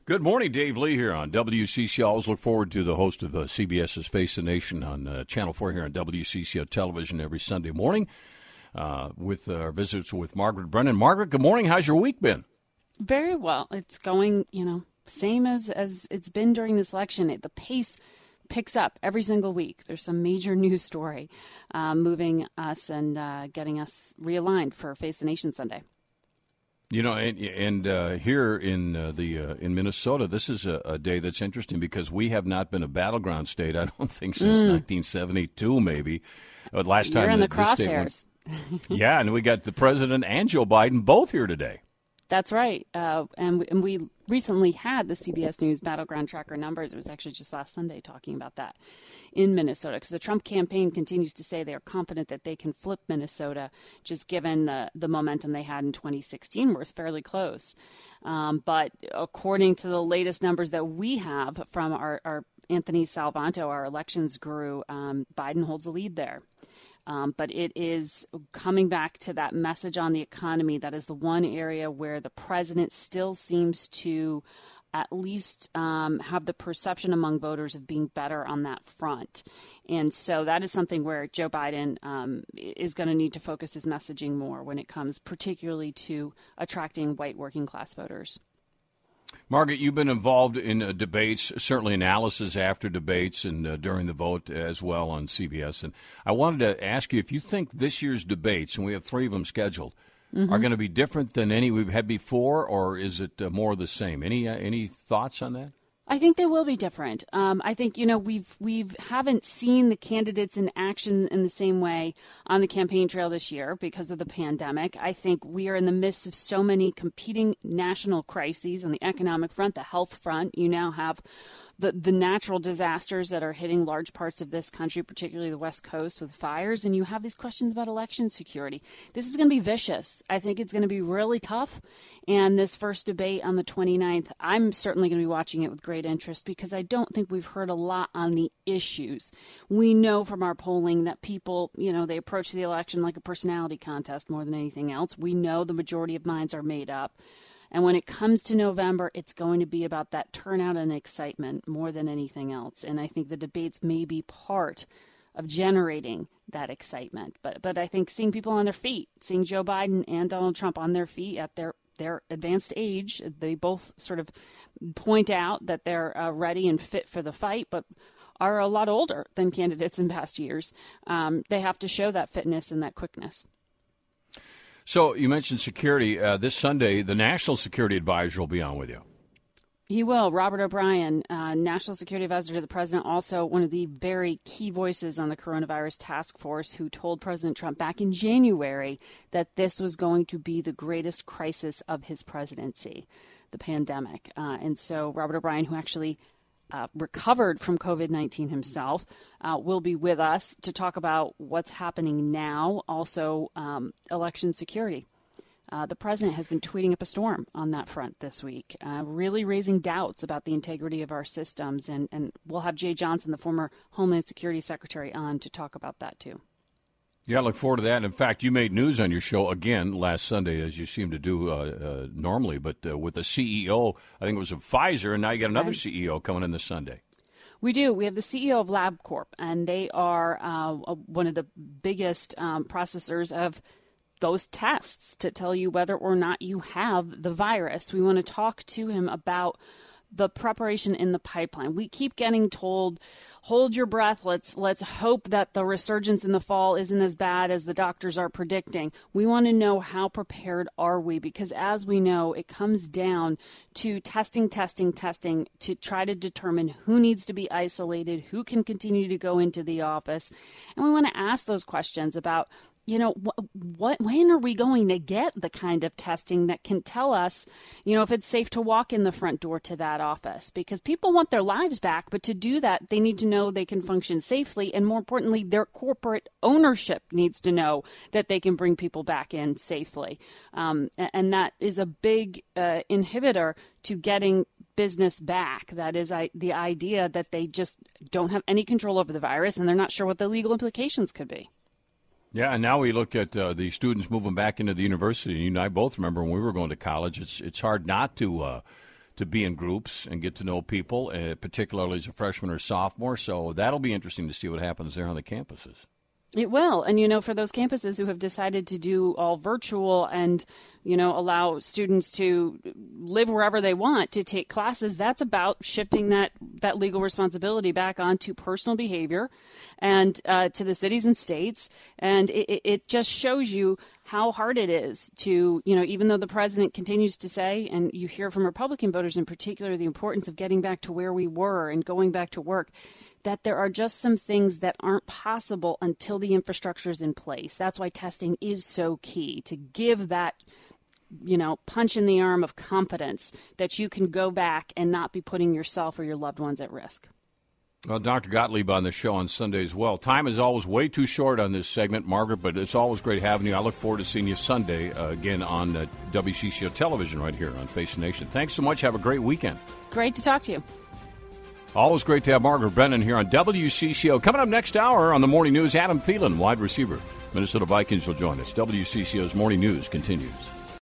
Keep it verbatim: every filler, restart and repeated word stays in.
Good morning, Dave Lee here on W C C. I always look forward to the host of uh, CBS's Face the Nation on uh, Channel four here on W C C O television every Sunday morning uh, with our visits with Margaret Brennan. Margaret, good morning. How's your week been? Very well. It's going, you know, same as, as it's been during this election. It, the pace picks up every single week. There's some major news story uh, moving us and uh, getting us realigned for Face the Nation Sunday. You know, and, and uh, here in uh, the uh, in Minnesota, this is a, a day that's interesting because we have not been a battleground state, I don't think, since mm. nineteen seventy-two, maybe. But last You're time in the, the crosshairs. Went, yeah, and we got the president and Joe Biden both here today. That's right. Uh, and, we, and we recently had the C B S News Battleground Tracker numbers. It was actually just last Sunday talking about that in Minnesota, because the Trump campaign continues to say they are confident that they can flip Minnesota, just given the, the momentum they had in twenty sixteen, where it's fairly close. Um, but according to the latest numbers that we have from our, our Anthony Salvanto, our elections guru, um, Biden holds the lead there. Um, but it is coming back to that message on the economy. That is the one area where the president still seems to at least um, have the perception among voters of being better on that front. And so that is something where Joe Biden um, is going to need to focus his messaging more when it comes particularly to attracting white working class voters. Margaret, you've been involved in uh, debates, certainly analysis after debates and uh, during the vote as well on C B S. And I wanted to ask you if you think this year's debates, and we have three of them scheduled, mm-hmm. are going to be different than any we've had before, or is it uh, more the same? Any uh, any thoughts on that? I think they will be different. Um, I think, you know, we've we've haven't seen the candidates in action in the same way on the campaign trail this year because of the pandemic. I think we are in the midst of so many competing national crises on the economic front, the health front. You now have the, the natural disasters that are hitting large parts of this country, particularly the West Coast with fires. And you have these questions about election security. This is going to be vicious. I think it's going to be really tough. And this first debate on the twenty-ninth, I'm certainly going to be watching it with great interest because I don't think we've heard a lot on the issues. We know from our polling that people, you know, they approach the election like a personality contest more than anything else. We know the majority of minds are made up. And when it comes to November, it's going to be about that turnout and excitement more than anything else. And I think the debates may be part of generating that excitement. But but I think seeing people on their feet, seeing Joe Biden and Donald Trump on their feet at their their advanced age, they both sort of point out that they're uh, ready and fit for the fight, but are a lot older than candidates in past years. Um, they have to show that fitness and that quickness. So you mentioned security. Uh, this Sunday, the National Security Advisor will be on with you. He will. Robert O'Brien, uh, National Security Advisor to the President, also one of the very key voices on the coronavirus task force, who told President Trump back in January that this was going to be the greatest crisis of his presidency, the pandemic. Uh, and so Robert O'Brien, who actually Uh, recovered from covid nineteen himself, uh, will be with us to talk about what's happening now, also um, election security. Uh, the president has been tweeting up a storm on that front this week, uh, really raising doubts about the integrity of our systems. And, and we'll have Jay Johnson, the former Homeland Security Secretary, on to talk about that, too. Yeah, I look forward to that. In fact, you made news on your show again last Sunday, as you seem to do uh, uh, normally, but uh, with the C E O, I think it was of Pfizer, and now you got another right. C E O coming in this Sunday. We do. We have the C E O of LabCorp, and they are uh, one of the biggest um, processors of those tests to tell you whether or not you have the virus. We want to talk to him about the preparation in the pipeline. We keep getting told, hold your breath. Let's let's hope that the resurgence in the fall isn't as bad as the doctors are predicting. We want to know, how prepared are we? Because as we know, it comes down to testing, testing, testing to try to determine who needs to be isolated, who can continue to go into the office. And we want to ask those questions about, you know, what, what, when are we going to get the kind of testing that can tell us, you know, if it's safe to walk in the front door to that office? Because people want their lives back, but to do that, they need to know they can function safely. And more importantly, their corporate ownership needs to know that they can bring people back in safely. Um, and that is a big uh, inhibitor to getting business back. That is I, the idea that they just don't have any control over the virus and they're not sure what the legal implications could be. Yeah, and now we look at uh, the students moving back into the university. You and I both remember when we were going to college. It's it's hard not to uh, to be in groups and get to know people, uh, particularly as a freshman or sophomore. So that'll be interesting to see what happens there on the campuses. It will. And, you know, for those campuses who have decided to do all virtual and, you know, allow students to live wherever they want to take classes, that's about shifting that, that legal responsibility back onto personal behavior and uh, to the cities and states. And it, it just shows you how hard it is to, you know, even though the president continues to say, and you hear from Republican voters in particular, the importance of getting back to where we were and going back to work, that there are just some things that aren't possible until the infrastructure is in place. That's why testing is so key, to give that, you know, punch in the arm of confidence that you can go back and not be putting yourself or your loved ones at risk. Well, Doctor Gottlieb on the show on Sunday as well. Time is always way too short on this segment, Margaret, but it's always great having you. I look forward to seeing you Sunday uh, again on uh, W C C O television right here on Face the Nation. Thanks so much. Have a great weekend. Great to talk to you. Always great to have Margaret Brennan here on W C C O. Coming up next hour on the Morning News, Adam Thielen, wide receiver. Minnesota Vikings will join us. W C C O's Morning News continues.